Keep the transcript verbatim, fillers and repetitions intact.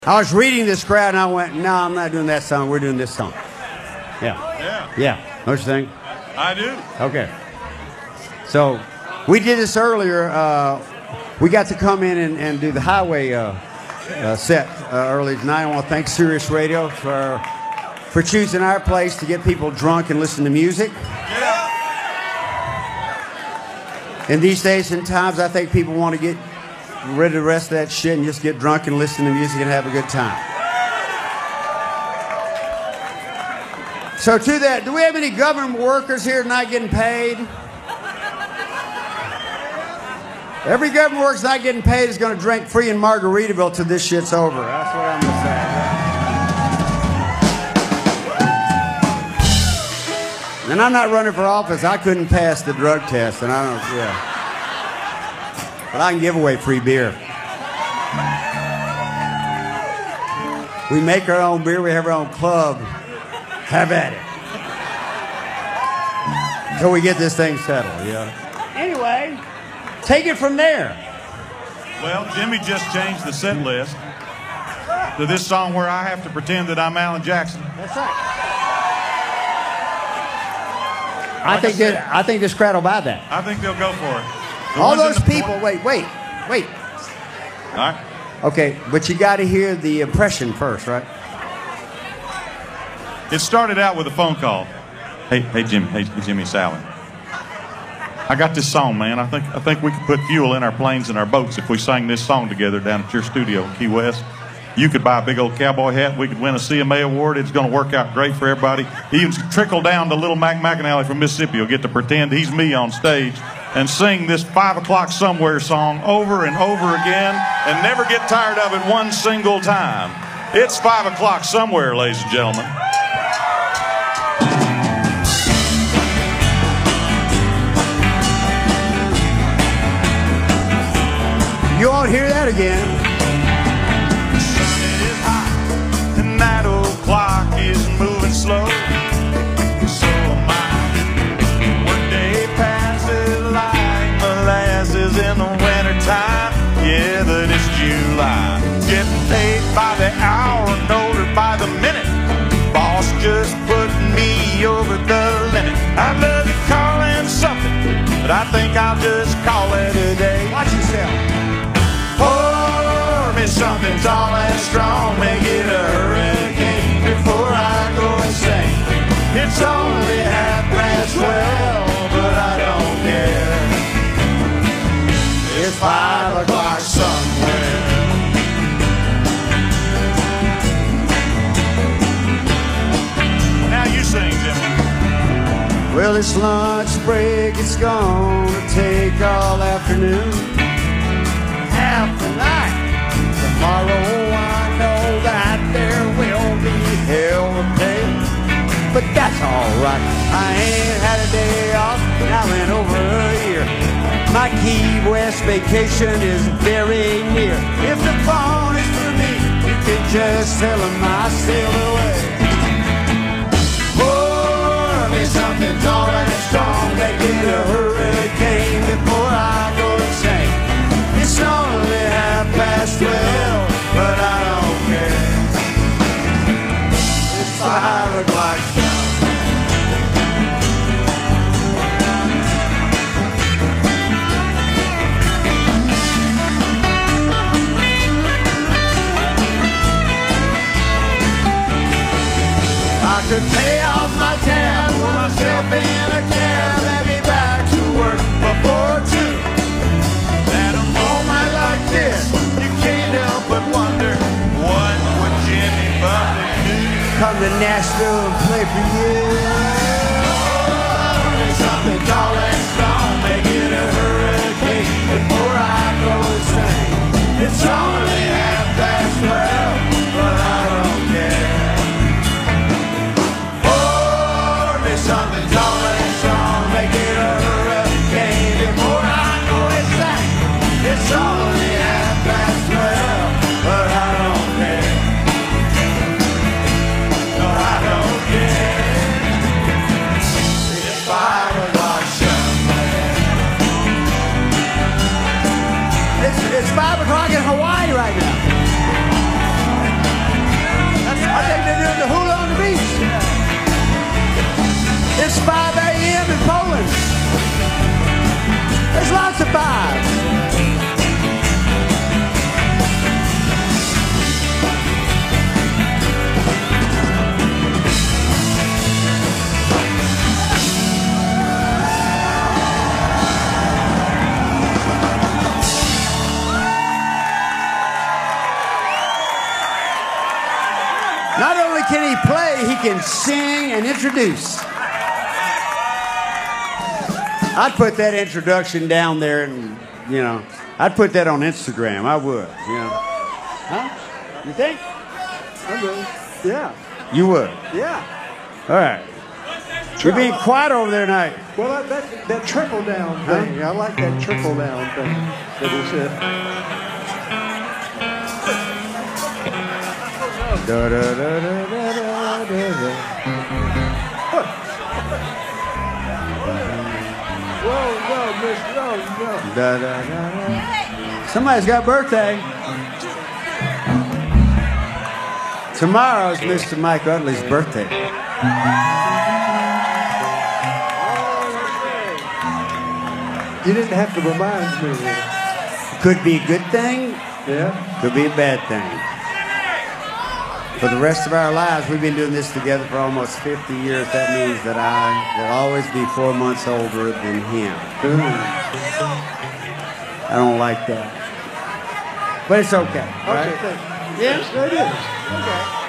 I was reading this crowd and I went, no, I'm not doing that song. We're doing this song. Yeah. Yeah. Yeah. Don't you think? I do. Okay. So we did this earlier. Uh, we got to come in and, and do the highway uh, uh, set uh, early tonight. I want to thank Sirius Radio for for choosing our place to get people drunk and listen to music. Yeah. In these days and times, I think people want to get rid of the rest of that shit and just get drunk and listen to music and have a good time. So to that, do we have any government workers here tonight getting paid? Every government worker's not getting paid is going to drink free in Margaritaville till this shit's over. That's what I'm going to say. And I'm not running for office. I couldn't pass the drug test, and I don't, yeah. But I can give away free beer. We make our own beer. We have our own club. Have at it. Until we get this thing settled, yeah. Anyway, take it from there. Well, Jimmy just changed the set list to this song where I have to pretend that I'm Alan Jackson. That's right. I think that I think this crowd will buy that. I think they'll go for it. The All ones in those the people, front- wait, wait, wait. All right. Okay, but you got to hear the impression first, right? It started out with a phone call. Hey, hey, Jimmy, hey, Jimmy, Sally. I got this song, man. I think I think we could put fuel in our planes and our boats if we sang this song together down at your studio in Key West. You could buy a big old cowboy hat. We could win a C M A award. It's going to work out great for everybody. Even trickle down to little Mac McAnally from Mississippi. You'll get to pretend he's me on stage and sing this five o'clock somewhere song over and over again and never get tired of it one single time. It's five o'clock somewhere, ladies and gentlemen. You won't hear that again. Nine o'clock is moving slow. So my workday passes like molasses in the wintertime. Yeah, but it's July. Getting paid by the hour and older by the minute. Boss just put me over the limit. I'd love to call in something, but I think I'll just call it a day. Watch yourself. Pour me something tall and strong, make it a hurricane before I go insane. It's only half past twelve, but I don't care. It's five o'clock somewhere. Now you sing, Jimmy. Well, this lunch break, it's gonna take all afternoon. Half the night. Tomorrow I know that there will be hell to pay, but that's alright. I ain't had a day off now in over a year. My Key West vacation is very near. If the phone is for me, you can just tell them I sailed away. Pour me something tall and strong, make it a hurricane before I go insane. It's only half past twelve, but I don't care. It's five o'clock. I could pay off my tab, put myself in a cab, and be back to work before two. At a moment like this, you can't help but wonder, what would Jimmy Buffett do? Come to Nashville and play for you. Oh, something tall and strong, make it a hurricane before I go insane. It's only half past twelve, but I don't care. Pour me something tall and strong, make it a hurricane before I go insane. It's only half past twelve, but I don't care. No, I don't care. It's five o'clock somewhere. It's, it's five o'clock in Hawaii right now. Not only can he play, he can sing and introduce. I'd put that introduction down there and, you know, I'd put that on Instagram. I would, you know. Huh? You think? I would. Yeah. You would? Yeah. All right. You're being quiet over there tonight. Well, that, that, that trickle down thing. Huh? I like that trickle down thing that he said. Da, da, da, da, da, da, da. Whoa, whoa, miss, whoa, whoa. Da, da, da, da. Somebody's got a birthday. Tomorrow's Mister Mike Utley's birthday. You didn't have to remind me. Could be a good thing, Yeah? could be a bad thing. For the rest of our lives, we've been doing this together for almost fifty years. That means that I will always be four months older than him. I don't like that. But it's okay, right? Okay, thank you. Yeah? Yes, it is. Okay.